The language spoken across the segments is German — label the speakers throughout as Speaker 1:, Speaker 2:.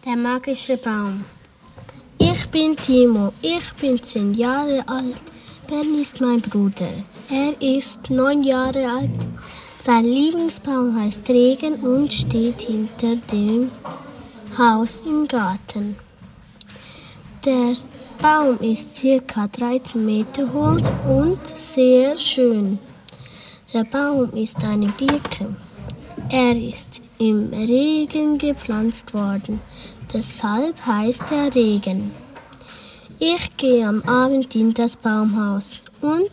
Speaker 1: Der magische Baum. Ich bin Timo, ich bin 10 Jahre alt. Ben ist mein Bruder. Er ist 9 Jahre alt. Sein Lieblingsbaum heißt Regen und steht hinter dem Haus im Garten. Der Baum ist ca. 13 Meter hoch und sehr schön. Der Baum ist eine Birke. Er ist im Regen gepflanzt worden. Deshalb heißt er Regen. Ich gehe am Abend in das Baumhaus und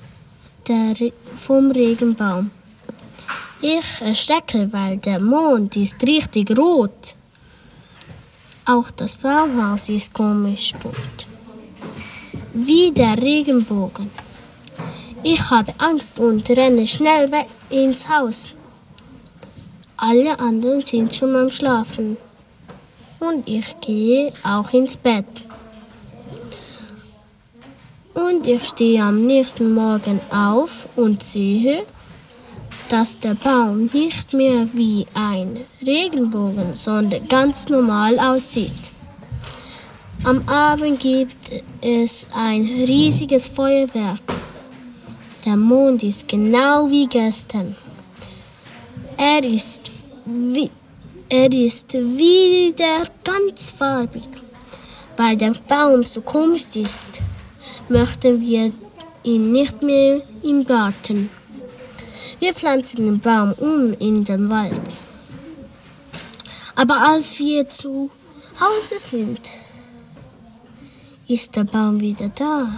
Speaker 1: vom Regenbaum. Ich erschrecke, weil der Mond ist richtig rot. Auch das Baumhaus ist komisch bunt. Wie der Regenbogen. Ich habe Angst und renne schnell weg ins Haus. Alle anderen sind schon am Schlafen. Und ich gehe auch ins Bett. Und ich stehe am nächsten Morgen auf und sehe, dass der Baum nicht mehr wie ein Regenbogen, sondern ganz normal aussieht. Am Abend gibt es ein riesiges Feuerwerk. Der Mond ist genau wie gestern. Er ist wieder ganz farbig. Weil der Baum so komisch ist, möchten wir ihn nicht mehr im Garten. Wir pflanzen den Baum in den Wald. Aber als wir zu Hause sind, ist der Baum wieder da.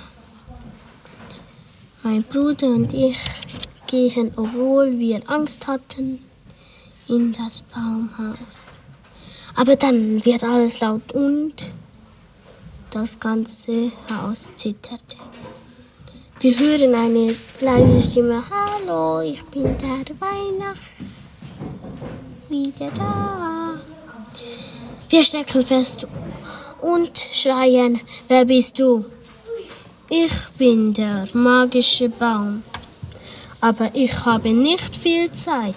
Speaker 1: Mein Bruder und ich gehen, obwohl wir Angst hatten, in das Baumhaus. Aber dann wird alles laut und das ganze Haus zitterte. Wir hören eine leise Stimme. Hallo, ich bin der Weihnachten. Wieder da. Wir stecken fest und schreien. Wer bist du? Ich bin der magische Baum. Aber ich habe nicht viel Zeit.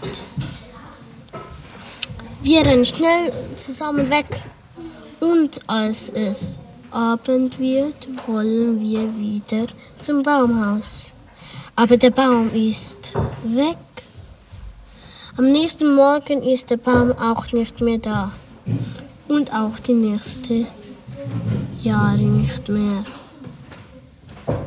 Speaker 1: Wir rennen schnell zusammen weg. Und als es Abend wird, wollen wir wieder zum Baumhaus. Aber der Baum ist weg. Am nächsten Morgen ist der Baum auch nicht mehr da. Und auch die nächsten Jahre nicht mehr.